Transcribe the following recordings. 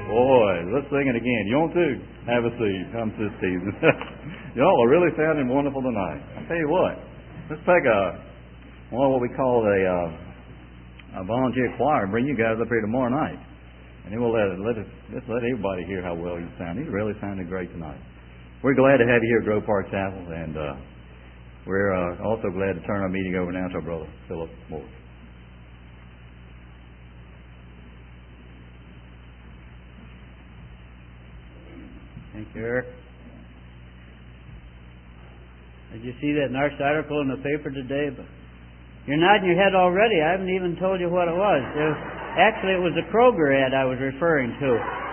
Boy, let's sing it again. You want to? Have a seat. I'm just teasing. Y'all are really sounding wonderful tonight. I tell you what, let's take what we call a volunteer choir and bring you guys up here tomorrow night, and then we'll let everybody hear how well you sound. You really sounded great tonight. We're glad to have you here at Grove Park Chapel, and we're also glad to turn our meeting over now to our brother Philip Moore. Thank you, Eric. Did you see that nice article in the paper today? But you're nodding your head already. I haven't even told you what it was. Actually, it was the Kroger ad I was referring to.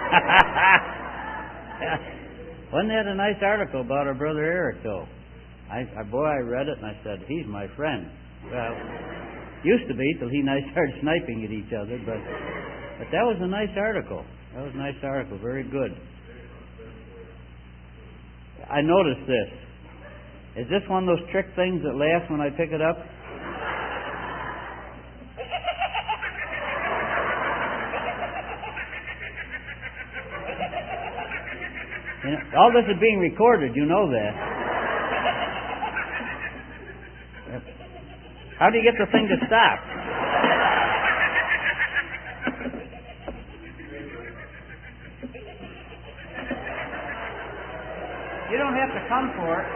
Wasn't that a nice article about our brother Eric, though? I read it and I said, he's my friend. Well, used to be till he and I started sniping at each other, but that was a nice article. That was a nice article. Very good. I noticed this. Is this one of those trick things that laughs when I pick it up? You know, all this is being recorded, you know that. How do you get the thing to stop? You don't have to come for it.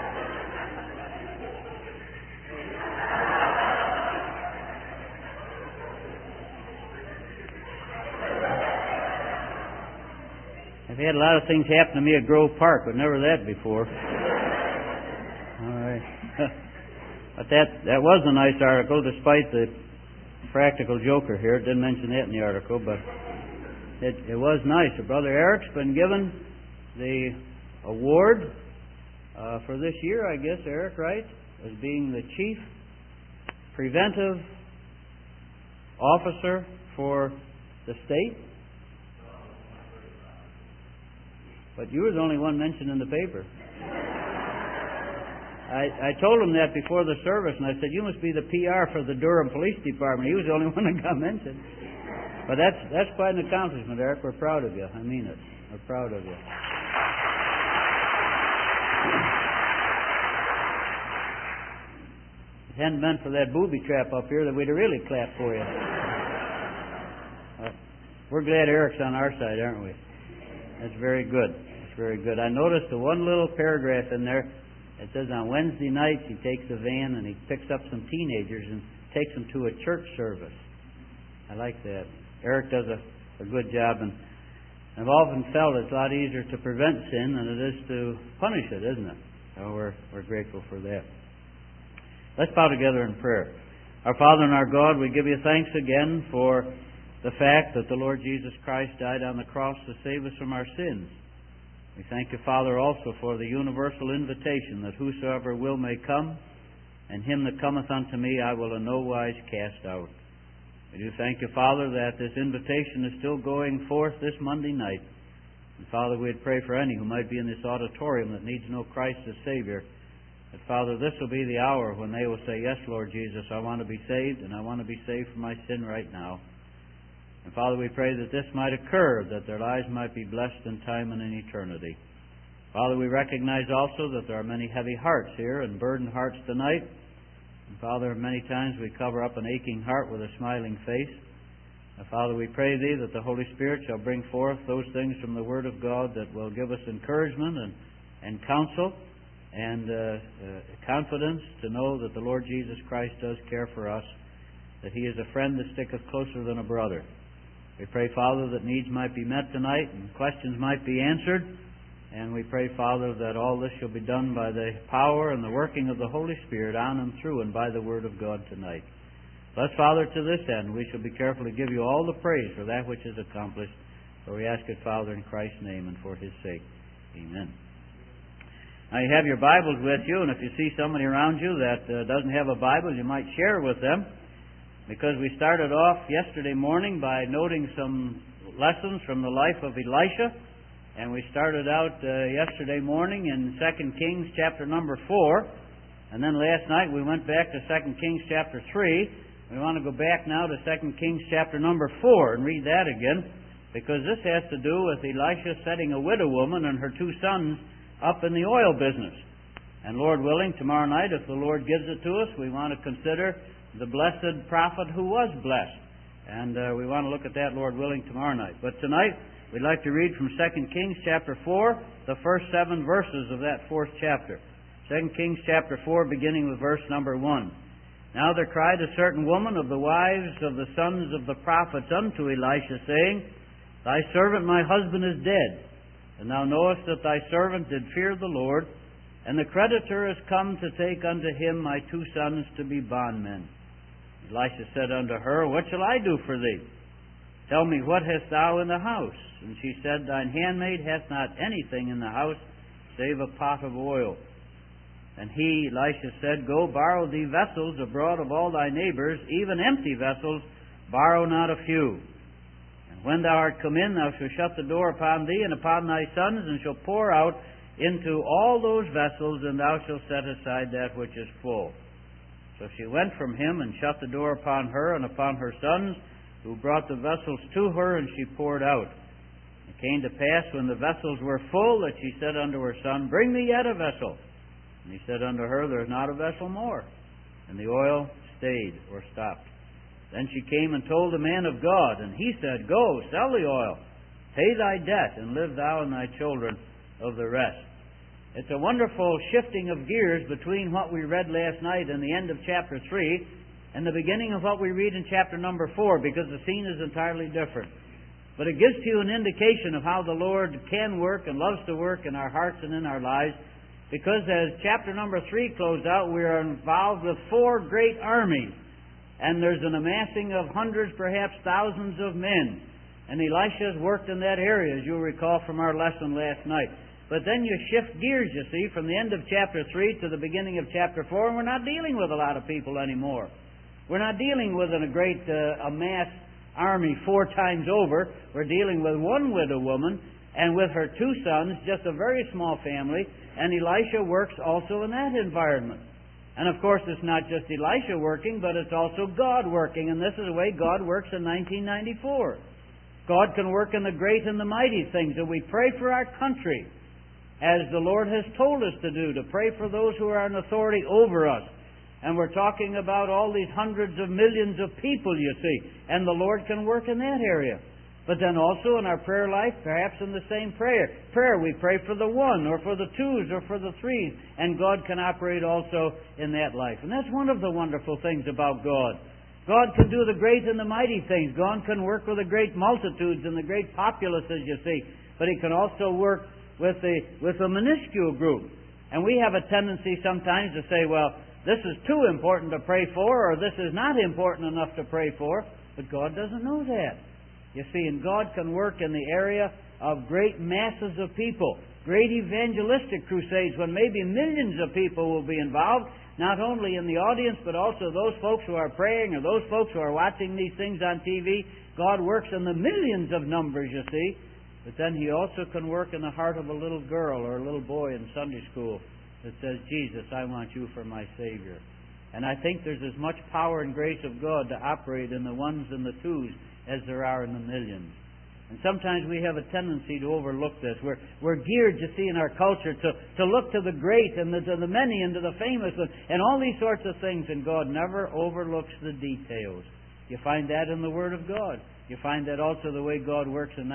I've had a lot of things happen to me at Grove Park, but never that before. All right. But that was a nice article, despite the practical joker here. Didn't mention that in the article, but it was nice. Brother Eric's been given the award for this year, I guess, Eric, right? As being the Chief Preventive Officer for the state. But you were the only one mentioned in the paper. I told him that before the service, and I said, you must be the PR for the Durham Police Department. He was the only one that got mentioned. But that's quite an accomplishment, Eric. We're proud of you. I mean it. We're proud of you. If it hadn't been for that booby trap up here, that we'd have really clapped for you. We're glad Eric's on our side, aren't we? That's very good. That's very good. I noticed the one little paragraph in there. It says on Wednesday nights he takes a van and he picks up some teenagers and takes them to a church service. I like that. Eric does a good job, and I've often felt it's a lot easier to prevent sin than it is to punish it, isn't it? So we're grateful for that. Let's bow together in prayer. Our Father and our God, we give you thanks again for the fact that the Lord Jesus Christ died on the cross to save us from our sins. We thank you, Father, also for the universal invitation that whosoever will may come, and him that cometh unto me I will in no wise cast out. We do thank you, Father, that this invitation is still going forth this Monday night. And Father, we'd pray for any who might be in this auditorium that needs to know Christ as Savior, that, Father, this will be the hour when they will say, yes, Lord Jesus, I want to be saved, and I want to be saved from my sin right now. And Father, we pray that this might occur, that their lives might be blessed in time and in eternity. Father, we recognize also that there are many heavy hearts here and burdened hearts tonight. And Father, many times we cover up an aching heart with a smiling face. And Father, we pray Thee that the Holy Spirit shall bring forth those things from the Word of God that will give us encouragement and counsel and confidence to know that the Lord Jesus Christ does care for us, that He is a friend that sticketh closer than a brother. We pray, Father, that needs might be met tonight and questions might be answered. And we pray, Father, that all this shall be done by the power and the working of the Holy Spirit on and through and by the Word of God tonight. Bless, Father, to this end, we shall be careful to give you all the praise for that which is accomplished. For we ask it, Father, in Christ's name and for His sake. Amen. Now you have your Bibles with you, and if you see somebody around you that doesn't have a Bible, you might share with them. Because we started off yesterday morning by noting some lessons from the life of Elisha. And we started out yesterday morning in 2 Kings chapter number 4. And then last night we went back to 2 Kings chapter 3. We want to go back now to 2 Kings chapter number 4 and read that again. because this has to do with Elisha setting a widow woman and her two sons up in the oil business. And Lord willing, tomorrow night, if the Lord gives it to us, we want to consider the blessed prophet who was blessed. And we want to look at that, Lord willing, tomorrow night. But tonight, we'd like to read from 2 Kings chapter 4, the first 7 verses of that 4th chapter. 2 Kings chapter 4, beginning with verse number 1. Now there cried a certain woman of the wives of the sons of the prophets unto Elisha, saying, Thy servant my husband is dead, and thou knowest that thy servant did fear the Lord, and the creditor is come to take unto him my two sons to be bondmen. Elisha said unto her, What shall I do for thee? Tell me, what hast thou in the house? And she said, Thine handmaid hath not anything in the house, save a pot of oil. And he, Elisha, said, Go, borrow thee vessels abroad of all thy neighbors, even empty vessels, borrow not a few. And when thou art come in, thou shalt shut the door upon thee and upon thy sons, and shalt pour out into all those vessels, and thou shalt set aside that which is full. So she went from him, and shut the door upon her and upon her sons, who brought the vessels to her, and she poured out. It came to pass, when the vessels were full, that she said unto her son, Bring me yet a vessel. And he said unto her, There is not a vessel more. And the oil stayed, or stopped. Then she came and told the man of God, and he said, Go, sell the oil, pay thy debt, and live thou and thy children of the rest. It's a wonderful shifting of gears between what we read last night and the end of chapter 3 and the beginning of what we read in chapter number 4, because the scene is entirely different. But it gives to you an indication of how the Lord can work and loves to work in our hearts and in our lives, because as chapter number 3 closed out, we are involved with 4 great armies, and there's an amassing of hundreds, perhaps thousands of men. And Elisha has worked in that area, as you'll recall from our lesson last night. But then you shift gears, you see, from the end of chapter 3 to the beginning of chapter 4, and we're not dealing with a lot of people anymore. We're not dealing with a great amassed army 4 times over. We're dealing with one widow woman and with her 2 sons, just a very small family, and Elisha works also in that environment. And of course, it's not just Elisha working, but it's also God working, and this is the way God works in 1994. God can work in the great and the mighty things, and we pray for our country, as the Lord has told us to do, to pray for those who are in authority over us. And we're talking about all these hundreds of millions of people, you see, and the Lord can work in that area. But then also in our prayer life, perhaps in the same prayer, we pray for the 1 or for the 2s or for the 3s, and God can operate also in that life. And that's one of the wonderful things about God. God can do the great and the mighty things. God can work with the great multitudes and the great populaces, you see, but He can also work with a minuscule group. And we have a tendency sometimes to say, well, this is too important to pray for, or this is not important enough to pray for. But God doesn't know that. You see, and God can work in the area of great masses of people, great evangelistic crusades when maybe millions of people will be involved, not only in the audience, but also those folks who are praying or those folks who are watching these things on TV. God works in the millions of numbers, you see. But then He also can work in the heart of a little girl or a little boy in Sunday school that says, Jesus, I want you for my Savior. And I think there's as much power and grace of God to operate in the 1s and the 2s as there are in the millions. And sometimes we have a tendency to overlook this. We're geared, you see, in our culture to look to the great and to the many and to the famous and all these sorts of things, and God never overlooks the details. You find that in the Word of God. You find that also the way God works in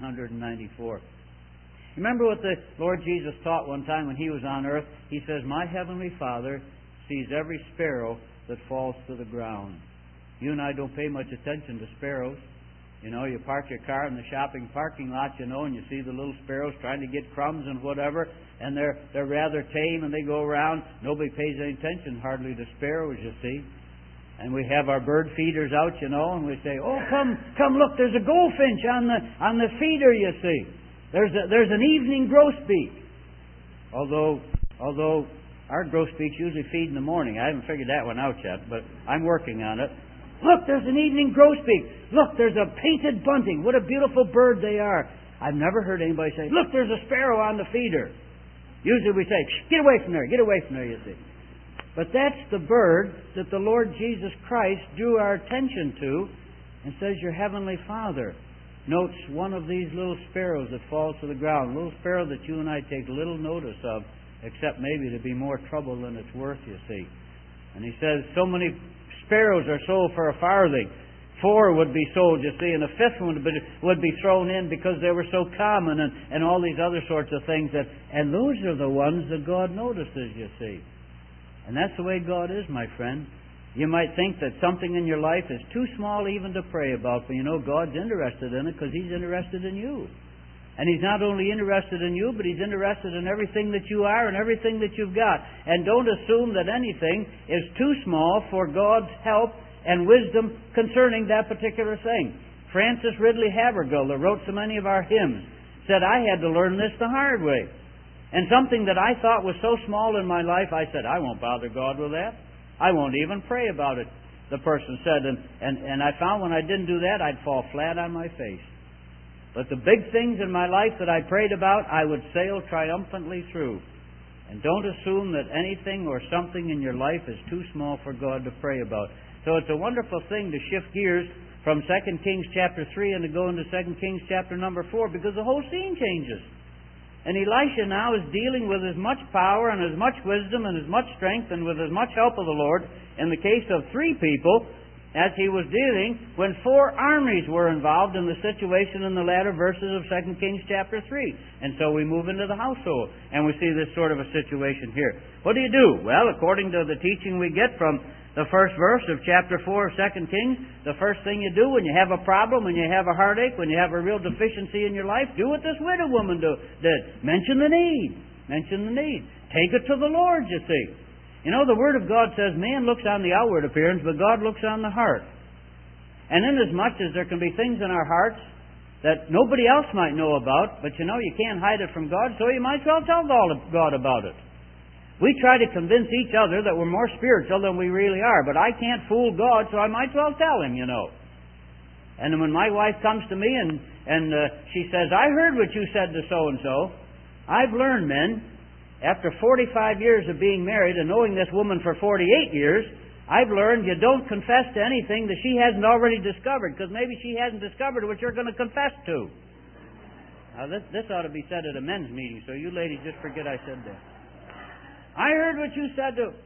1994. Remember what the Lord Jesus taught one time when He was on earth? He says, My Heavenly Father sees every sparrow that falls to the ground. You and I don't pay much attention to sparrows. You know, you park your car in the shopping parking lot, you know, and you see the little sparrows trying to get crumbs and whatever, and they're rather tame, and they go around. Nobody pays any attention hardly to sparrows, you see. And we have our bird feeders out, you know, and we say, oh, come look, there's a goldfinch on the feeder, you see. There's an evening grosbeak. Although our grosbeaks usually feed in the morning. I haven't figured that one out yet, but I'm working on it. Look, there's an evening grosbeak. Look, there's a painted bunting. What a beautiful bird they are. I've never heard anybody say, look, there's a sparrow on the feeder. Usually we say, get away from there, you see. But that's the bird that the Lord Jesus Christ drew our attention to and says, your Heavenly Father notes one of these little sparrows that falls to the ground, a little sparrow that you and I take little notice of, except maybe to be more trouble than it's worth, you see. And he says, so many sparrows are sold for a farthing. 4 would be sold, you see, and a 5th one would be thrown in because they were so common, and all these other sorts of things. And those are the ones that God notices, you see. And that's the way God is, my friend. You might think that something in your life is too small even to pray about, but you know God's interested in it because He's interested in you. And He's not only interested in you, but He's interested in everything that you are and everything that you've got. And don't assume that anything is too small for God's help and wisdom concerning that particular thing. Francis Ridley Havergal, that wrote so many of our hymns, said, I had to learn this the hard way. And something that I thought was so small in my life, I said, I won't bother God with that. I won't even pray about it, the person said. And I found when I didn't do that, I'd fall flat on my face. But the big things in my life that I prayed about, I would sail triumphantly through. And don't assume that anything or something in your life is too small for God to pray about. So it's a wonderful thing to shift gears from 2 Kings chapter 3 and to go into 2 Kings chapter number 4, because the whole scene changes. And Elisha now is dealing with as much power and as much wisdom and as much strength and with as much help of the Lord in the case of 3 people as he was dealing when 4 armies were involved in the situation in the latter verses of 2 Kings chapter 3. And so we move into the household and we see this sort of a situation here. What do you do? Well, according to the teaching we get from the first verse of chapter 4 of 2 Kings, the first thing you do when you have a problem, when you have a heartache, when you have a real deficiency in your life, do what this widow woman did. Mention the need. Mention the need. Take it to the Lord, you see. You know, the Word of God says man looks on the outward appearance, but God looks on the heart. And inasmuch as there can be things in our hearts that nobody else might know about, but you know you can't hide it from God, so you might as well tell God about it. We try to convince each other that we're more spiritual than we really are, but I can't fool God, so I might as well tell Him, you know. And when my wife comes to me and she says, I heard what you said to so-and-so, I've learned, men, after 45 years of being married and knowing this woman for 48 years, I've learned you don't confess to anything that she hasn't already discovered, because maybe she hasn't discovered what you're going to confess to. Now, this ought to be said at a men's meeting, so you ladies just forget I said that. I heard what you said to...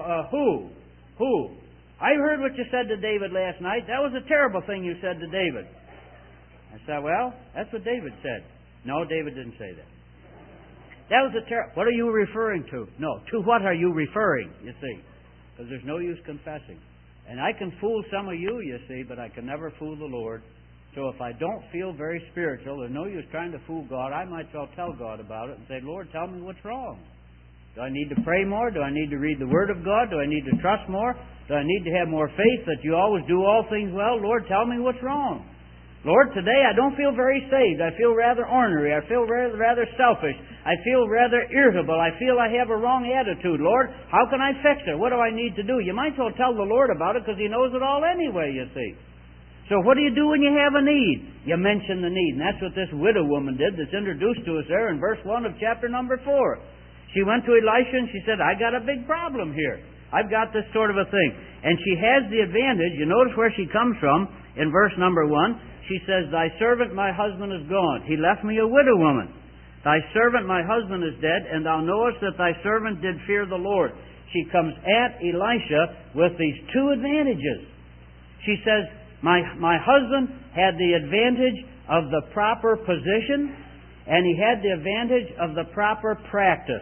Who? I heard what you said to David last night. That was a terrible thing you said to David. I said, well, that's what David said. No, David didn't say that. That was a terrible... What are you referring to? No, to what are you referring, you see? Because there's no use confessing. And I can fool some of you, you see, but I can never fool the Lord. So if I don't feel very spiritual, there's no use trying to fool God. I might as well tell God about it and say, Lord, tell me what's wrong. Do I need to pray more? Do I need to read the Word of God? Do I need to trust more? Do I need to have more faith that you always do all things well? Lord, tell me what's wrong. Lord, today I don't feel very saved. I feel rather ornery. I feel rather selfish. I feel rather irritable. I feel I have a wrong attitude. Lord, how can I fix it? What do I need to do? You might as well tell the Lord about it because He knows it all anyway, you see. So what do you do when you have a need? You mention the need. And that's what this widow woman did that's introduced to us there in verse 1 of chapter number 4. She went to Elisha and she said, I got a big problem here. I've got this sort of a thing. And she has the advantage. You notice where she comes from in verse number 1. She says, Thy servant my husband is gone. He left me a widow woman. Thy servant my husband is dead, and thou knowest that thy servant did fear the Lord. She comes at Elisha with these 2 advantages. She says, my husband had the advantage of the proper position, and he had the advantage of the proper practice.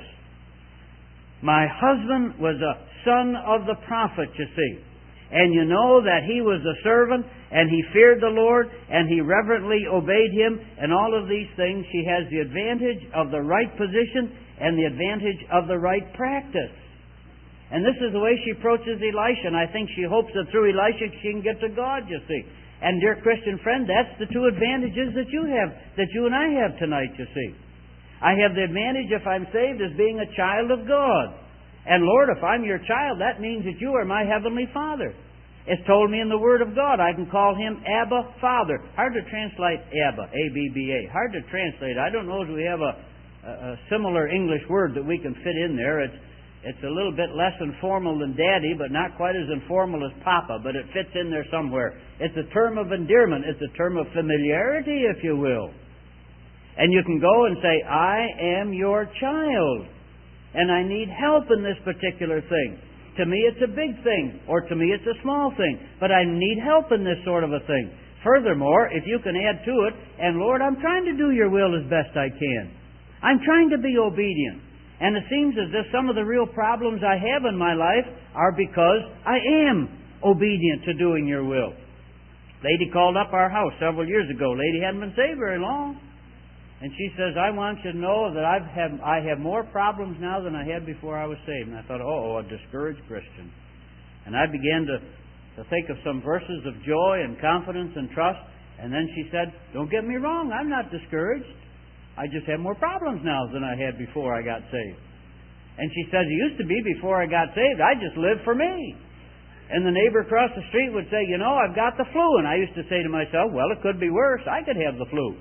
My husband was a son of the prophet, you see. And you know that he was a servant, and he feared the Lord, and he reverently obeyed Him, and all of these things. She has the advantage of the right position and the advantage of the right practice. And this is the way she approaches Elisha, and I think she hopes that through Elisha she can get to God, you see. And dear Christian friend, that's the 2 advantages that you have, that you and I have tonight, you see. I have the advantage, if I'm saved, as being a child of God. And Lord, if I'm your child, that means that you are my heavenly Father. It's told me in the Word of God, I can call Him Abba, Father. Hard to translate Abba, A-B-B-A. Hard to translate. I don't know if we have a similar English word that we can fit in there. It's a little bit less informal than Daddy, but not quite as informal as Papa, but it fits in there somewhere. It's a term of endearment. It's a term of familiarity, if you will. And you can go and say, I am your child, and I need help in this particular thing. To me, it's a big thing, or to me, it's a small thing, but I need help in this sort of a thing. Furthermore, if you can add to it, and Lord, I'm trying to do your will as best I can. I'm trying to be obedient. And it seems as if some of the real problems I have in my life are because I am obedient to doing your will. Lady called up our house several years ago. Lady hadn't been saved very long. And she says, I want you to know that I have more problems now than I had before I was saved. And I thought, a discouraged Christian. And I began to think of some verses of joy and confidence and trust. And then she said, don't get me wrong, I'm not discouraged. I just have more problems now than I had before I got saved. And she says, it used to be before I got saved, I just lived for me. And the neighbor across the street would say, I've got the flu. And I used to say to myself, well, it could be worse. I could have the flu,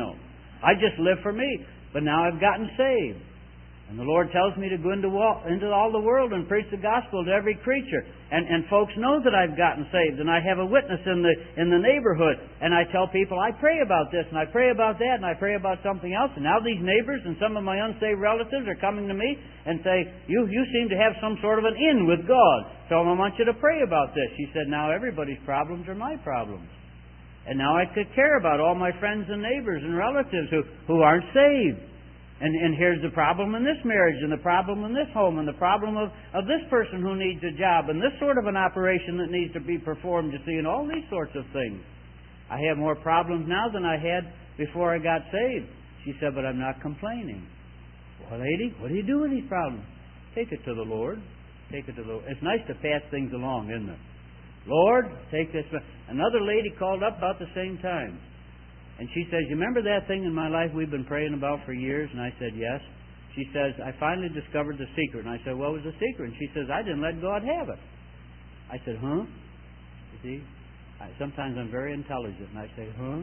I just live for me. But now I've gotten saved. And the Lord tells me to go into all the world and preach the gospel to every creature. And folks know that I've gotten saved. And I have a witness in the neighborhood. And I tell people, I pray about this, and I pray about that, and I pray about something else. And now these neighbors and some of my unsaved relatives are coming to me and say, you seem to have some sort of an in with God. So I want you to pray about this. She said, now everybody's problems are my problems. And now I could care about all my friends and neighbors and relatives who aren't saved. And here's the problem in this marriage, and the problem in this home, and the problem of this person who needs a job, and this sort of an operation that needs to be performed, and all these sorts of things. I have more problems now than I had before I got saved. She said, but I'm not complaining. Well, lady, what do you do with these problems? Take it to the Lord. Take it to the Lord. It's nice to pass things along, isn't it? Lord, take this. Another lady called up about the same time. And she says, you remember that thing in my life we've been praying about for years? And I said, yes. She says, I finally discovered the secret. And I said, what was the secret? And she says, I didn't let God have it. I said, huh? You see? Sometimes I'm very intelligent. And I say, huh?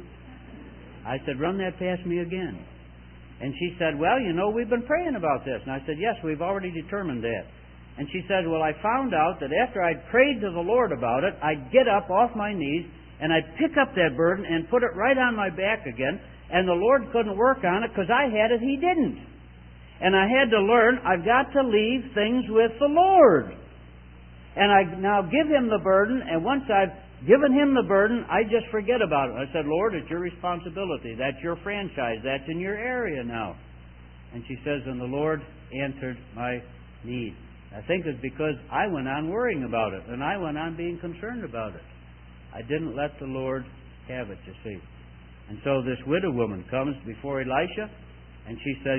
I said, run that past me again. And she said, well, we've been praying about this. And I said, yes, we've already determined that. And she said, well, I found out that after I'd prayed to the Lord about it, I'd get up off my knees and I'd pick up that burden and put it right on my back again, and the Lord couldn't work on it because I had it, He didn't. And I had to learn I've got to leave things with the Lord. And I now give Him the burden, and once I've given Him the burden, I just forget about it. I said, Lord, it's your responsibility. That's your franchise. That's in your area now. And she says, and the Lord answered my need. I think it's because I went on worrying about it, and I went on being concerned about it. I didn't let the Lord have it, you see. And so this widow woman comes before Elisha, and she says,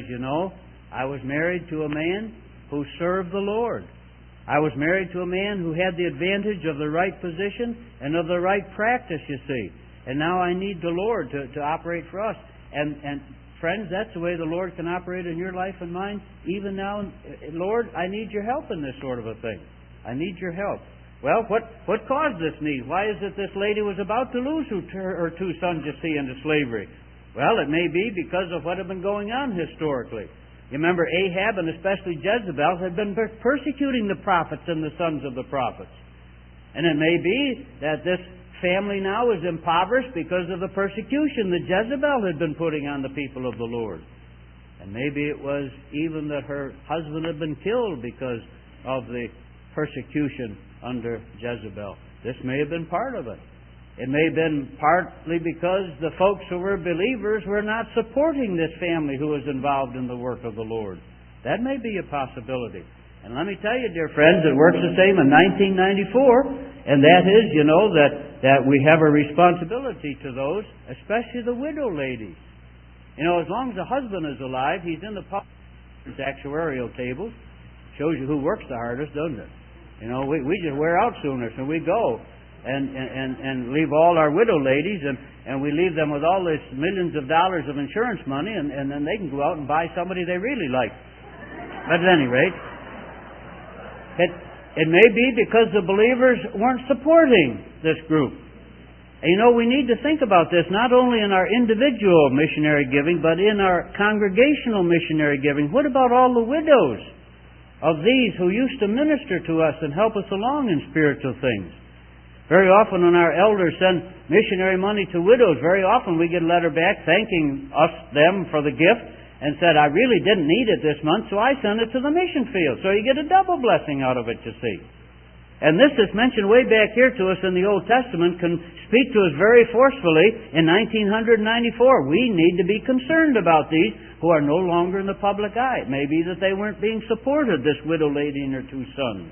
I was married to a man who served the Lord. I was married to a man who had the advantage of the right position and of the right practice, you see. And now I need the Lord to operate for us. And friends, that's the way the Lord can operate in your life and mine. Even now, Lord, I need your help in this sort of a thing. I need your help. Well, what caused this need? Why is it this lady was about to lose her two sons, you see, into slavery? Well, it may be because of what had been going on historically. You remember Ahab and especially Jezebel had been persecuting the prophets and the sons of the prophets. And it may be that this family now is impoverished because of the persecution that Jezebel had been putting on the people of the Lord. And maybe it was even that her husband had been killed because of the persecution under Jezebel. This may have been part of it. It may have been partly because the folks who were believers were not supporting this family who was involved in the work of the Lord. That may be a possibility. And let me tell you, dear friends, it works the same in 1994, and that is, that we have a responsibility to those, especially the widow ladies. As long as the husband is alive, he's in the actuarial tables. Shows you who works the hardest, doesn't it? We just wear out sooner, so we go and leave all our widow ladies, and we leave them with all this millions of dollars of insurance money, and then they can go out and buy somebody they really like. But at any rate, it may be because the believers weren't supporting this group. And we need to think about this not only in our individual missionary giving, but in our congregational missionary giving. What about all the widows? of these who used to minister to us and help us along in spiritual things. Very often when our elders send missionary money to widows, very often we get a letter back thanking them for the gift and said, I really didn't need it this month, so I sent it to the mission field. So you get a double blessing out of it, you see. And this is mentioned way back here to us in the Old Testament can speak to us very forcefully in 1994. We need to be concerned about these who are no longer in the public eye. It may be that they weren't being supported, this widow lady and her two sons.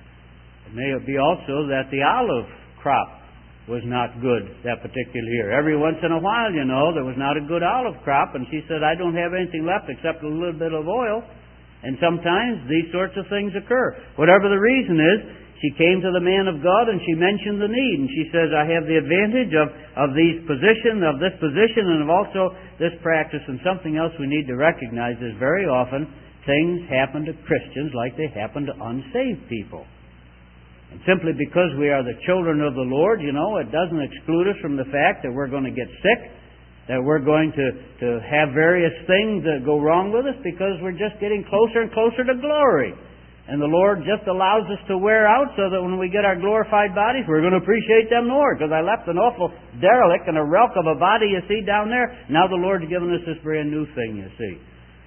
It may be also that the olive crop was not good that particular year. Every once in a while, there was not a good olive crop, and she said, I don't have anything left except a little bit of oil. And sometimes these sorts of things occur. Whatever the reason is, she came to the man of God and she mentioned the need. And she says, I have the advantage of this position, and of also this practice. And something else we need to recognize is very often things happen to Christians like they happen to unsaved people. And simply because we are the children of the Lord, it doesn't exclude us from the fact that we're going to get sick, that we're going to have various things that go wrong with us because we're just getting closer and closer to glory. And the Lord just allows us to wear out so that when we get our glorified bodies, we're going to appreciate them more. Because I left an awful derelict and a relic of a body, you see, down there. Now the Lord's given us this brand new thing, you see.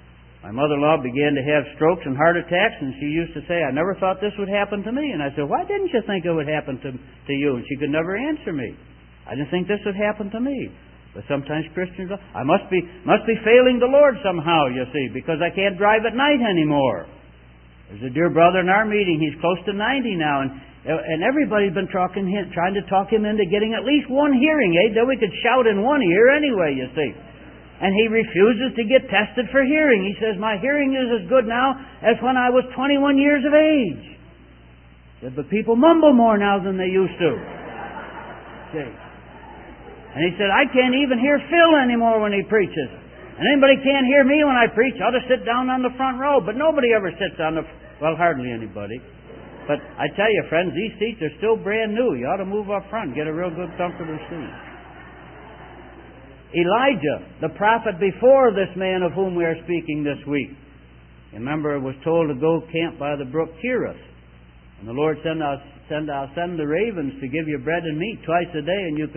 My mother-in-law began to have strokes and heart attacks, and she used to say, I never thought this would happen to me. And I said, why didn't you think it would happen to you? And she could never answer me. I didn't think this would happen to me. But sometimes Christians, I must be failing the Lord somehow, you see, because I can't drive at night anymore. There's a dear brother in our meeting. He's close to 90 now, and everybody's been trying to talk him into getting at least one hearing aid, that we could shout in one ear anyway, you see. And he refuses to get tested for hearing. He says, my hearing is as good now as when I was 21 years of age. He said, but people mumble more now than they used to. See? And he said, I can't even hear Phil anymore when he preaches. And anybody can't hear me when I preach. I'll just sit down on the front row. But nobody ever sits on hardly anybody. But I tell you, friends, these seats are still brand new. You ought to move up front and get a real good, comfortable seat. Elijah, the prophet before this man of whom we are speaking this week. Remember, was told to go camp by the brook Cherith. And the Lord said, I'll send the ravens to give you bread and meat twice a day, and you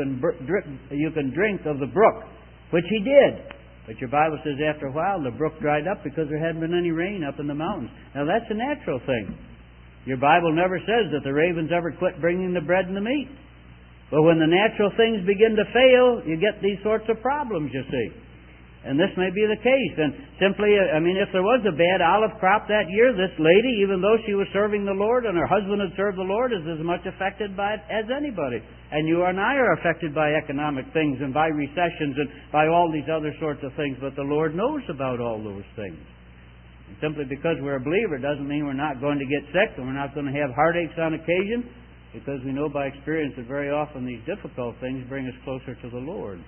can drink of the brook, which he did. But your Bible says after a while the brook dried up because there hadn't been any rain up in the mountains. Now that's a natural thing. Your Bible never says that the ravens ever quit bringing the bread and the meat. But when the natural things begin to fail, you get these sorts of problems, you see. And this may be the case. And simply, if there was a bad olive crop that year, this lady, even though she was serving the Lord and her husband had served the Lord, is as much affected by it as anybody. And you and I are affected by economic things and by recessions and by all these other sorts of things. But the Lord knows about all those things. And simply because we're a believer doesn't mean we're not going to get sick and we're not going to have heartaches on occasion, because we know by experience that very often these difficult things bring us closer to the Lord.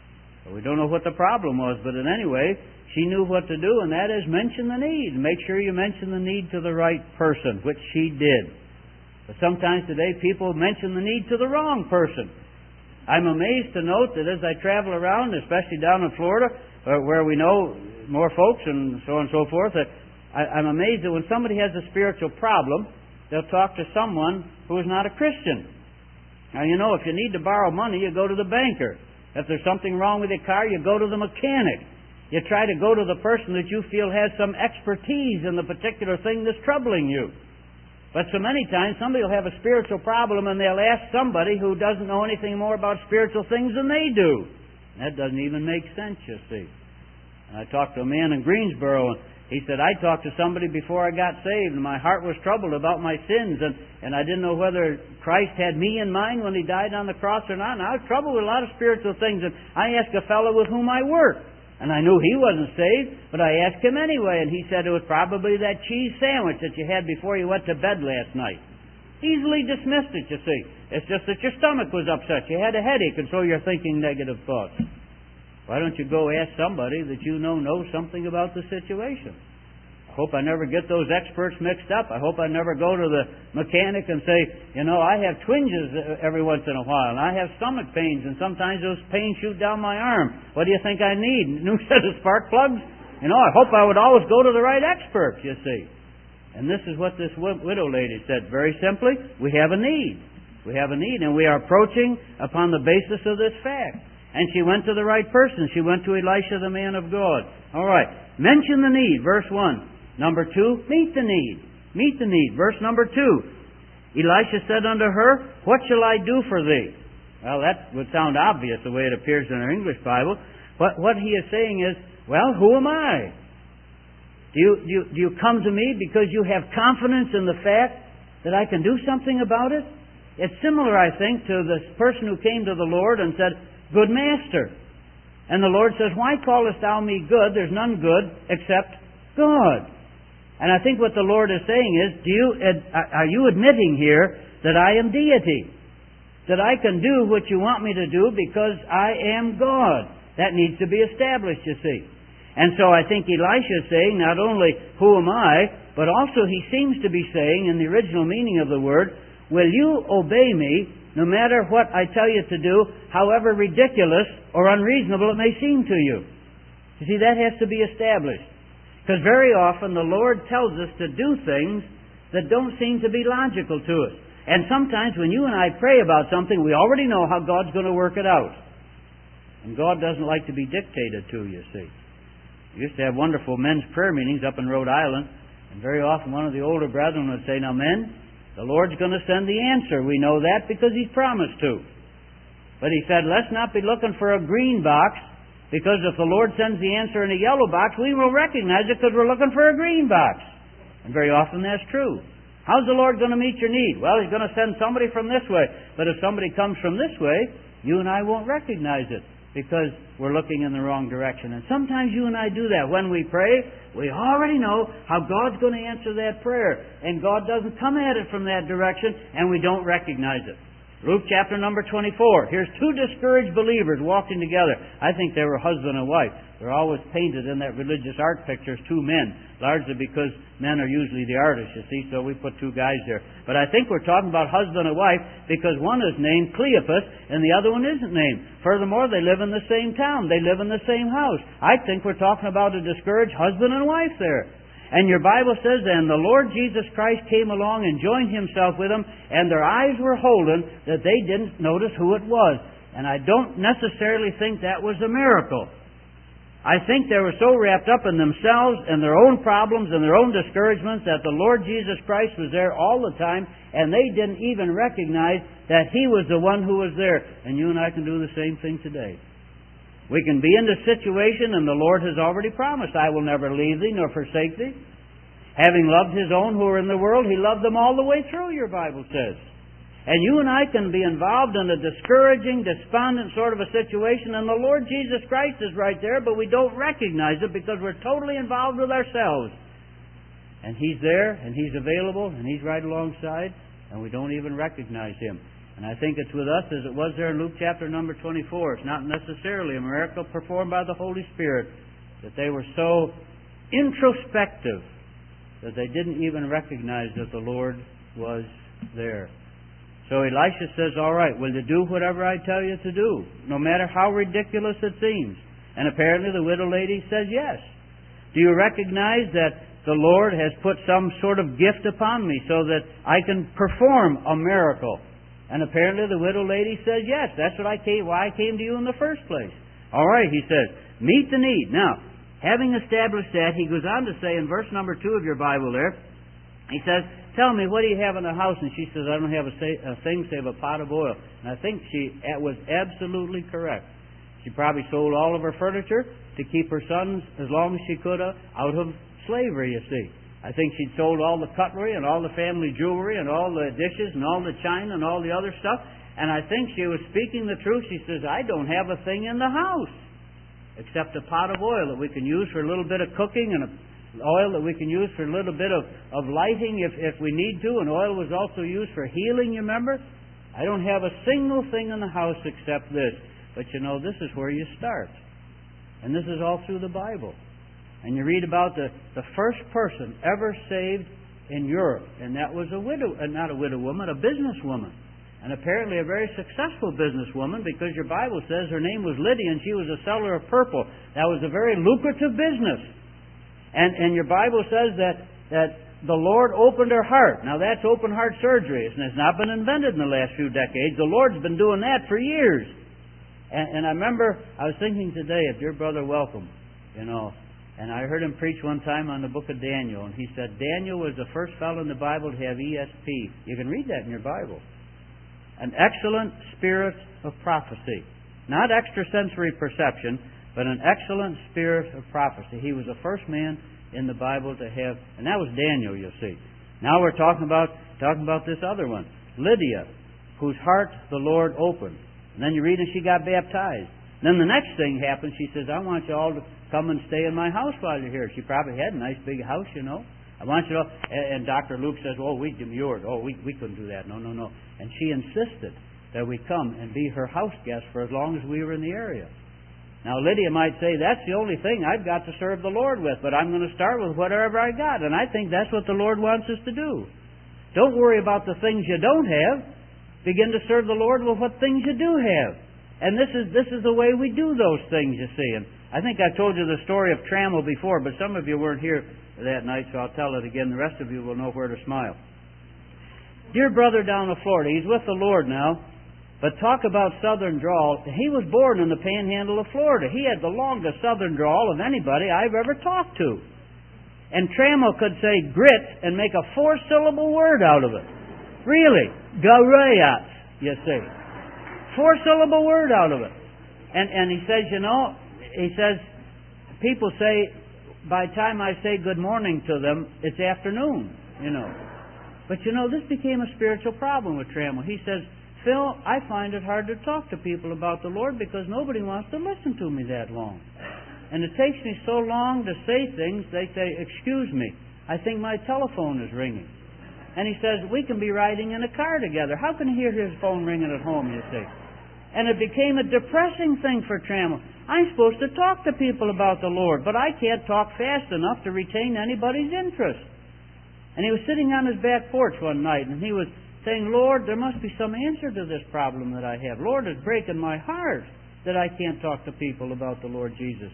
We don't know what the problem was, but in any way, she knew what to do, and that is mention the need. Make sure you mention the need to the right person, which she did. But sometimes today, people mention the need to the wrong person. I'm amazed to note that as I travel around, especially down in Florida, where we know more folks and so on and so forth, that I'm amazed that when somebody has a spiritual problem, they'll talk to someone who is not a Christian. Now, if you need to borrow money, you go to the banker. If there's something wrong with your car, you go to the mechanic. You try to go to the person that you feel has some expertise in the particular thing that's troubling you. But so many times, somebody will have a spiritual problem and they'll ask somebody who doesn't know anything more about spiritual things than they do. That doesn't even make sense, you see. And I talked to a man in Greensboro, and he said, I talked to somebody before I got saved, and my heart was troubled about my sins, and I didn't know whether Christ had me in mind when He died on the cross or not. And I was troubled with a lot of spiritual things, and I asked a fellow with whom I worked, and I knew he wasn't saved, but I asked him anyway, and he said it was probably that cheese sandwich that you had before you went to bed last night. Easily dismissed it, you see. It's just that your stomach was upset. You had a headache, and so you're thinking negative thoughts. Why don't you go ask somebody that you knows something about the situation? I hope I never get those experts mixed up. I hope I never go to the mechanic and say, I have twinges every once in a while, and I have stomach pains, and sometimes those pains shoot down my arm. What do you think I need? A new set of spark plugs? I hope I would always go to the right expert, you see. And this is what this widow lady said. Very simply, we have a need. We have a need, and we are approaching upon the basis of this fact. And she went to the right person. She went to Elisha, the man of God. All right. Mention the need, verse 1. Number 2, meet the need. Meet the need. Verse number 2. Elisha said unto her, what shall I do for thee? Well, that would sound obvious the way it appears in our English Bible. But what he is saying is, well, who am I? Do you come to me because you have confidence in the fact that I can do something about it? It's similar, I think, to the person who came to the Lord and said, good master. And the Lord says, why callest thou me good? There's none good except God. And I think what the Lord is saying is, are you admitting here that I am deity? That I can do what you want me to do because I am God? That needs to be established, you see. And so I think Elisha is saying not only, who am I, but also he seems to be saying, in the original meaning of the word, will you obey me no matter what I tell you to do, however ridiculous or unreasonable it may seem to you? You see, that has to be established. Because very often the Lord tells us to do things that don't seem to be logical to us. And sometimes when you and I pray about something, we already know how God's going to work it out. And God doesn't like to be dictated to, you see. We used to have wonderful men's prayer meetings up in Rhode Island, and very often one of the older brethren would say, now men, the Lord's going to send the answer. We know that because He's promised to. But he said, let's not be looking for a green box, because if the Lord sends the answer in a yellow box, we will recognize it because we're looking for a green box. And very often that's true. How's the Lord going to meet your need? Well, He's going to send somebody from this way. But if somebody comes from this way, you and I won't recognize it because we're looking in the wrong direction. And sometimes you and I do that. When we pray, we already know how God's going to answer that prayer. And God doesn't come at it from that direction, and we don't recognize it. Luke chapter number 24. Here's two discouraged believers walking together. I think they were husband and wife. They're always painted in that religious art pictures, two men, largely because men are usually the artists, you see, so we put two guys there. But I think we're talking about husband and wife because one is named Cleopas and the other one isn't named. Furthermore, they live in the same town. They live in the same house. I think we're talking about a discouraged husband and wife there. And your Bible says, and the Lord Jesus Christ came along and joined Himself with them, and their eyes were holden that they didn't notice who it was. And I don't necessarily think that was a miracle. I think they were so wrapped up in themselves and their own problems and their own discouragements that the Lord Jesus Christ was there all the time, and they didn't even recognize that He was the one who was there. And you and I can do the same thing today. We can be in the situation, and the Lord has already promised, I will never leave thee nor forsake thee. Having loved His own who are in the world, He loved them all the way through, your Bible says. And you and I can be involved in a discouraging, despondent sort of a situation, and the Lord Jesus Christ is right there, but we don't recognize it because we're totally involved with ourselves. And He's there, and He's available, and He's right alongside, and we don't even recognize Him. And I think it's with us as it was there in Luke chapter number 24. It's not necessarily a miracle performed by the Holy Spirit, that they were so introspective that they didn't even recognize that the Lord was there. So Elisha says, all right, will you do whatever I tell you to do, no matter how ridiculous it seems? And apparently the widow lady says yes. Do you recognize that the Lord has put some sort of gift upon me so that I can perform a miracle? And apparently the widow lady says, yes, that's why I came to you in the first place. All right, he says, meet the need. Now, having established that, he goes on to say in verse number 2 of your Bible there, he says, tell me, what do you have in the house? And she says, I don't have a thing save a pot of oil. And I think she was absolutely correct. She probably sold all of her furniture to keep her sons as long as she could out of slavery, you see. I think she'd sold all the cutlery and all the family jewelry and all the dishes and all the china and all the other stuff. And I think she was speaking the truth. She says, I don't have a thing in the house except a pot of oil that we can use for a little bit of cooking and oil that we can use for a little bit of lighting if we need to. And oil was also used for healing, you remember? I don't have a single thing in the house except this. But you know, this is where you start. And this is all through the Bible. And you read about the first person ever saved in Europe. And that was a businesswoman. And apparently a very successful businesswoman, because your Bible says her name was Lydia and she was a seller of purple. That was a very lucrative business. And your Bible says that the Lord opened her heart. Now that's open heart surgery, and it's not been invented in the last few decades. The Lord's been doing that for years. And I remember I was thinking today of dear brother Welcome, and I heard him preach one time on the book of Daniel, and he said Daniel was the first fellow in the Bible to have ESP. You can read that in your Bible. An excellent spirit of prophecy. Not extrasensory perception, but an excellent spirit of prophecy. He was the first man in the Bible to have, and that was Daniel, you see. Now we're talking about this other one, Lydia, whose heart the Lord opened. And then you read that she got baptized. Then the next thing happens, she says, I want you all to come and stay in my house while you're here. She probably had a nice big house, I want you to, and Dr. Luke says, we demurred. We couldn't do that. No. And she insisted that we come and be her house guest for as long as we were in the area. Now, Lydia might say, that's the only thing I've got to serve the Lord with, but I'm going to start with whatever I got. And I think that's what the Lord wants us to do. Don't worry about the things you don't have. Begin to serve the Lord with what things you do have. And this is the way we do those things, you see. And I think I told you the story of Trammell before, but some of you weren't here that night, so I'll tell it again. The rest of you will know where to smile. Dear brother down in Florida, he's with the Lord now, but talk about southern drawl. He was born in the panhandle of Florida. He had the longest southern drawl of anybody I've ever talked to. And Trammell could say grit and make a 4-syllable word out of it. Really. Garayat, you see. 4-syllable word out of it. And he says, people say, by the time I say good morning to them, it's afternoon, But this became a spiritual problem with Trammell. He says, Phil, I find it hard to talk to people about the Lord because nobody wants to listen to me that long. And it takes me so long to say things, they say, excuse me, I think my telephone is ringing. And he says, we can be riding in a car together. How can he hear his phone ringing at home, you see? And it became a depressing thing for Trammell. I'm supposed to talk to people about the Lord, but I can't talk fast enough to retain anybody's interest. And he was sitting on his back porch one night, and he was saying, Lord, there must be some answer to this problem that I have. Lord, it's breaking my heart that I can't talk to people about the Lord Jesus.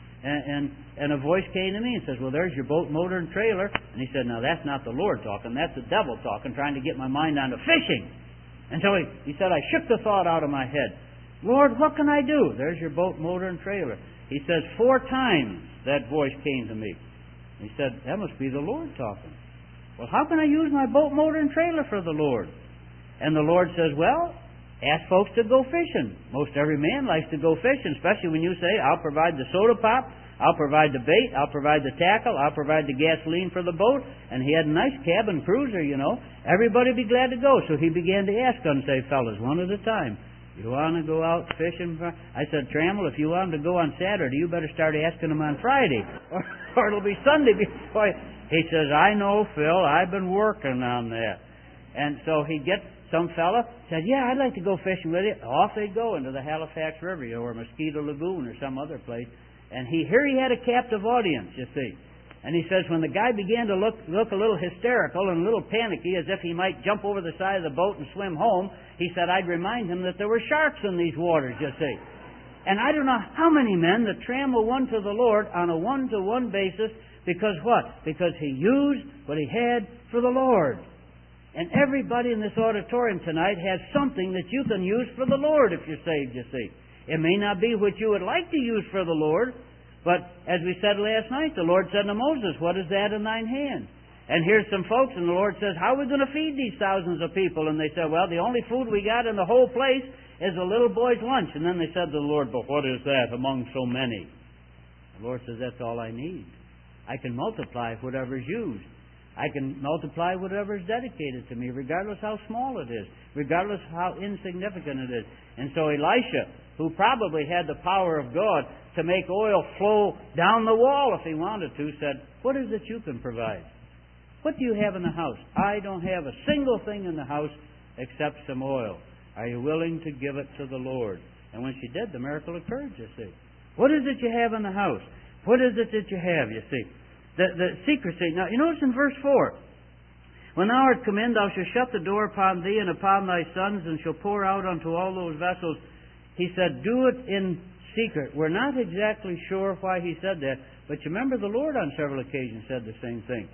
And a voice came to me and says, well, there's your boat, motor, and trailer. And he said, now that's not the Lord talking, that's the devil talking, trying to get my mind onto fishing. And so he said, I shook the thought out of my head. Lord, what can I do? There's your boat, motor, and trailer. He says, 4 times that voice came to me. He said, that must be the Lord talking. Well, how can I use my boat, motor, and trailer for the Lord? And the Lord says, well, ask folks to go fishing. Most every man likes to go fishing, especially when you say, I'll provide the soda pop, I'll provide the bait, I'll provide the tackle, I'll provide the gasoline for the boat. And he had a nice cabin cruiser, Everybody would be glad to go. So he began to ask unsaved fellas one at a time, you want to go out fishing? I said, Trammell, if you want them to go on Saturday, you better start asking them on Friday, or it'll be Sunday before. He says, I know, Phil, I've been working on that. And so he'd get some fella, said, yeah, I'd like to go fishing with you. Off they'd go into the Halifax River, or Mosquito Lagoon, or some other place. And here he had a captive audience, you see. And he says, when the guy began to look a little hysterical and a little panicky, as if he might jump over the side of the boat and swim home, he said, I'd remind him that there were sharks in these waters, you see. And I don't know how many men that Trammell won to the Lord on a one-to-one basis, because what? Because he used what he had for the Lord. And everybody in this auditorium tonight has something that you can use for the Lord if you're saved, you see. It may not be what you would like to use for the Lord, but as we said last night, the Lord said to Moses, what is that in thine hand? And here's some folks, and the Lord says, how are we going to feed these thousands of people? And they said, well, the only food we got in the whole place is a little boy's lunch. And then they said to the Lord, but what is that among so many? The Lord says, that's all I need. I can multiply whatever's used. I can multiply whatever is dedicated to me, regardless how small it is, regardless how insignificant it is. And so Elisha, who probably had the power of God to make oil flow down the wall if he wanted to, said, what is it you can provide? What do you have in the house? I don't have a single thing in the house except some oil. Are you willing to give it to the Lord? And when she did, the miracle occurred, you see. What is it you have in the house? What is it that you have, you see? The secrecy. Now, you notice in verse 4, when thou art come in, thou shalt shut the door upon thee and upon thy sons, and shalt pour out unto all those vessels. He said, do it in secret. We're not exactly sure why he said that, but you remember the Lord on several occasions said the same thing.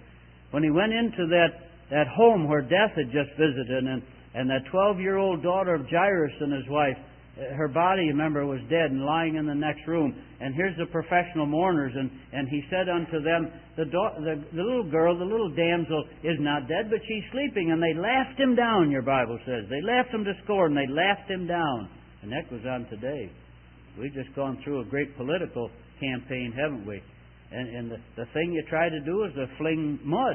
when he went into that home where death had just visited, and that 12-year-old daughter of Jairus and his wife, her body, remember, was dead and lying in the next room. And here's the professional mourners, and he said unto them, the little girl, the little damsel, is not dead, but she's sleeping. And they laughed him down, your Bible says. They laughed him to scorn, they laughed him down. And that goes on today. We've just gone through a great political campaign, haven't we? And the thing you try to do is to fling mud,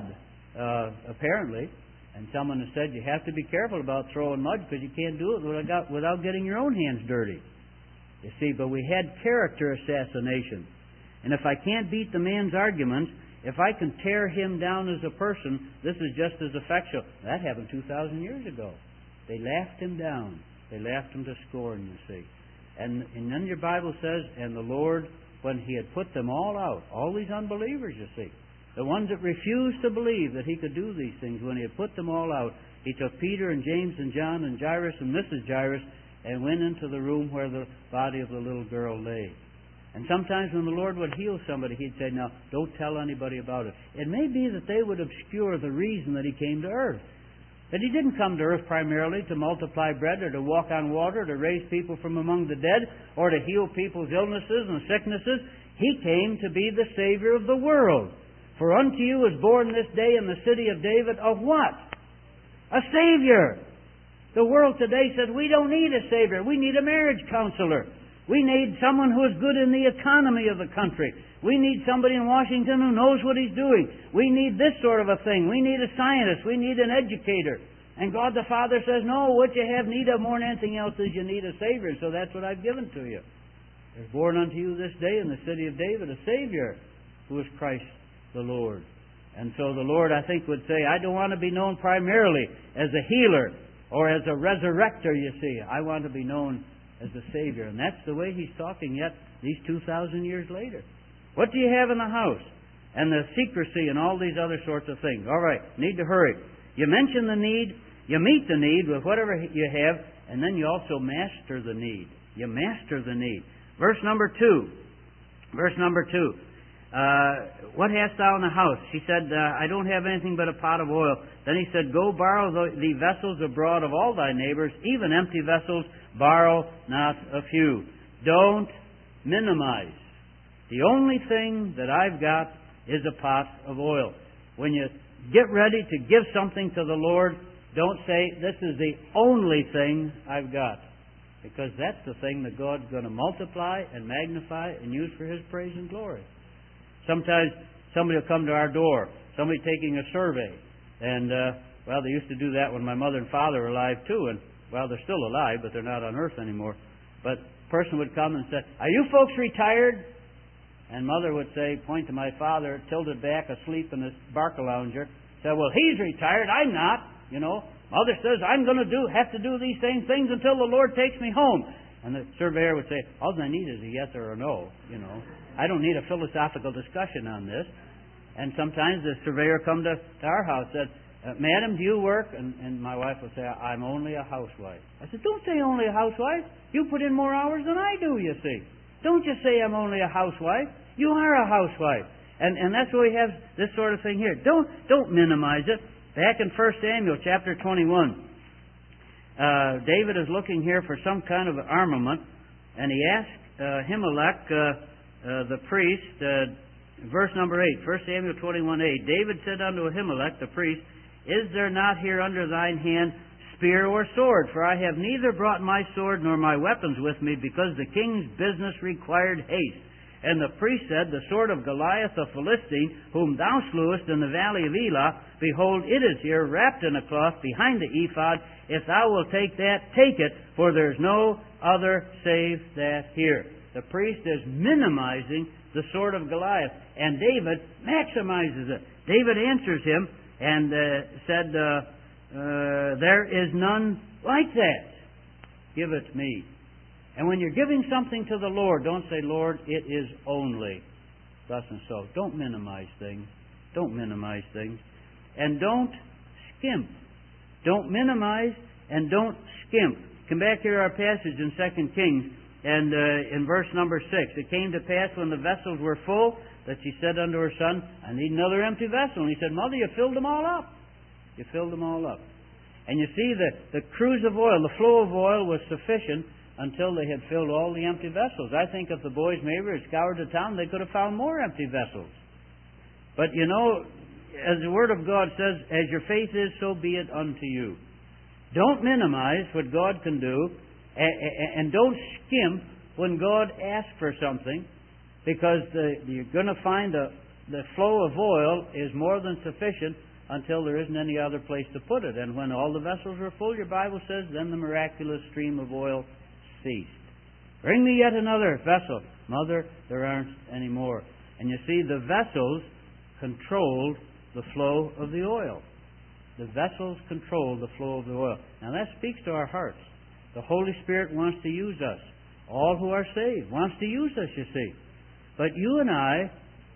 apparently. And someone has said you have to be careful about throwing mud because you can't do it without getting your own hands dirty. You see, but we had character assassination. And if I can't beat the man's arguments, if I can tear him down as a person, this is just as effectual. That happened 2,000 years ago. They laughed him down. They laughed him to scorn, you see. And then your Bible says, and the Lord, when He had put them all out, all these unbelievers, you see, the ones that refused to believe that He could do these things, when He had put them all out, He took Peter and James and John and Jairus and Mrs. Jairus and went into the room where the body of the little girl lay. And sometimes when the Lord would heal somebody, He'd say, now, don't tell anybody about it. It may be that they would obscure the reason that He came to earth. That He didn't come to earth primarily to multiply bread or to walk on water, or to raise people from among the dead, or to heal people's illnesses and sicknesses. He came to be the Savior of the world. For unto you is born this day in the city of David of what? A Savior. The world today said, we don't need a Savior. We need a marriage counselor. We need someone who is good in the economy of the country. We need somebody in Washington who knows what he's doing. We need this sort of a thing. We need a scientist. We need an educator. And God the Father says, no, what you have need of more than anything else is you need a Savior. So that's what I've given to you. There's born unto you this day in the city of David a Savior, who is Christ the Lord. And so the Lord, I think, would say, I don't want to be known primarily as a healer or as a resurrector, you see. I want to be known as a Savior. And that's the way He's talking yet these 2,000 years later. What do you have in the house? And the secrecy and all these other sorts of things. All right, need to hurry. You mention the need, you meet the need with whatever you have, and then you also master the need. You master the need. Verse number 2. Verse number 2. What hast thou in the house? She said, I don't have anything but a pot of oil. Then he said, go borrow the vessels abroad of all thy neighbors, even empty vessels, borrow not a few. Don't minimize. The only thing that I've got is a pot of oil. When you get ready to give something to the Lord, don't say, this is the only thing I've got. Because that's the thing that God's going to multiply and magnify and use for His praise and glory. Sometimes somebody will come to our door, somebody taking a survey. And, they used to do that when my mother and father were alive too. And, they're still alive, but they're not on earth anymore. But a person would come and say, are you folks retired? And mother would say, point to my father, tilted back, asleep in his Barcalounger, say, well, he's retired, I'm not, Mother says, I'm going to have to do these same things until the Lord takes me home. And the surveyor would say, all I need is a yes or a no, I don't need a philosophical discussion on this. And sometimes the surveyor come to our house and said, Madam, do you work? And my wife would say, I'm only a housewife. I said, don't say only a housewife. You put in more hours than I do, you see. Don't just say I'm only a housewife. You are a housewife. And that's why we have this sort of thing here. Don't minimize it. Back in 1 Samuel chapter 21, David is looking here for some kind of armament, and he asked Ahimelech, the priest, verse number 8, 1 Samuel 21:8. David said unto Ahimelech, the priest, is there not here under thine hand spear or sword? For I have neither brought my sword nor my weapons with me, because the king's business required haste. And the priest said, the sword of Goliath the Philistine, whom thou slewest in the valley of Elah, behold, it is here, wrapped in a cloth behind the ephod. If thou wilt take that, take it, for there is no other save that here. The priest is minimizing the sword of Goliath, and David maximizes it. David answers him and said, there is none like that. Give it me. And when you're giving something to the Lord, don't say, Lord, it is only thus and so. Don't minimize things. Don't minimize things. And don't skimp. Don't minimize and don't skimp. Come back here to our passage in 2 Kings, and in verse number 6. It came to pass when the vessels were full that she said unto her son, I need another empty vessel. And he said, Mother, you filled them all up. You filled them all up. And you see, the cruse of oil, the flow of oil was sufficient until they had filled all the empty vessels. I think if the boys maybe had scoured the town, they could have found more empty vessels. But you know, as the Word of God says, as your faith is, so be it unto you. Don't minimize what God can do, and don't skimp when God asks for something, because you're going to find the flow of oil is more than sufficient until there isn't any other place to put it. And when all the vessels were full, your Bible says, then the miraculous stream of oil ceased. Bring me yet another vessel. Mother, there aren't any more. And you see, the vessels controlled the flow of the oil. The vessels control the flow of the oil. Now that speaks to our hearts. The Holy Spirit wants to use us. All who are saved wants to use us, you see. But you and I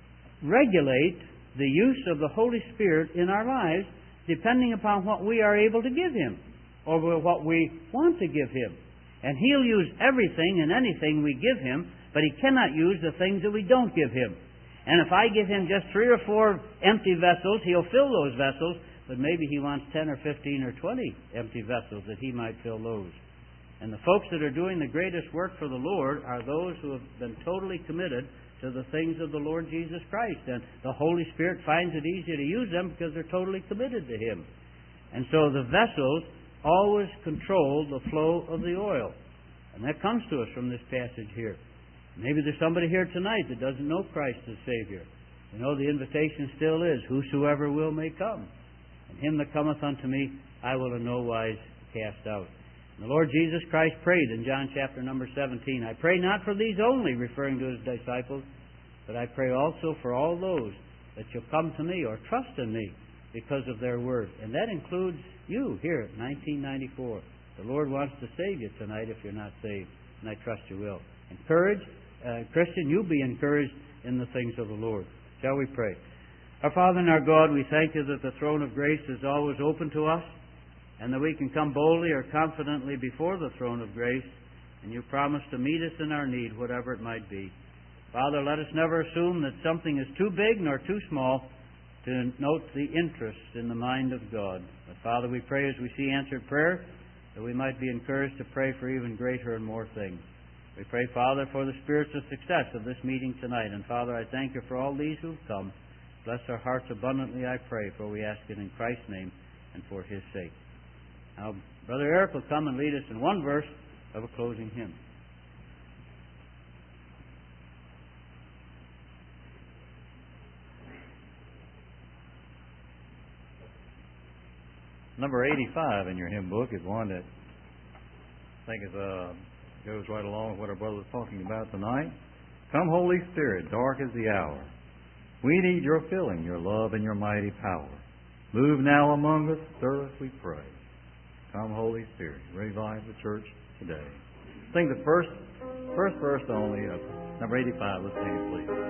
regulate the use of the Holy Spirit in our lives depending upon what we are able to give Him, or what we want to give Him. And He'll use everything and anything we give Him, but He cannot use the things that we don't give Him. And if I give Him just 3 or 4 empty vessels, He'll fill those vessels, but maybe He wants 10 or 15 or 20 empty vessels that He might fill those. And the folks that are doing the greatest work for the Lord are those who have been totally committed to the things of the Lord Jesus Christ. And the Holy Spirit finds it easier to use them because they're totally committed to Him. And so the vessels always control the flow of the oil. And that comes to us from this passage here. Maybe there's somebody here tonight that doesn't know Christ as Savior. You know, the invitation still is, whosoever will may come. And him that cometh unto me, I will in no wise cast out. And the Lord Jesus Christ prayed in John chapter number 17, I pray not for these only, referring to His disciples, but I pray also for all those that shall come to me or trust in me because of their word. And that includes you here at 1994. The Lord wants to save you tonight if you're not saved, and I trust you will. Encourage, Christian, you be encouraged in the things of the Lord. Shall we pray? Our Father and our God, we thank You that the throne of grace is always open to us, and that we can come boldly or confidently before the throne of grace, and You promise to meet us in our need, whatever it might be. Father, let us never assume that something is too big nor too small to note the interest in the mind of God. But Father, we pray as we see answered prayer, that we might be encouraged to pray for even greater and more things. We pray, Father, for the spiritual success of this meeting tonight. And Father, I thank You for all these who've come. Bless our hearts abundantly, I pray, for we ask it in Christ's name and for His sake. Now, Brother Eric will come and lead us in one verse of a closing hymn. Number 85 in your hymn book is one that I think goes right along with what our brother was talking about tonight. Come, Holy Spirit, dark is the hour. We need Your filling, Your love, and Your mighty power. Move now among us, stir us, we pray. Come, Holy Spirit, revive the church today. Sing the first verse only of number 85. Let's sing it, please.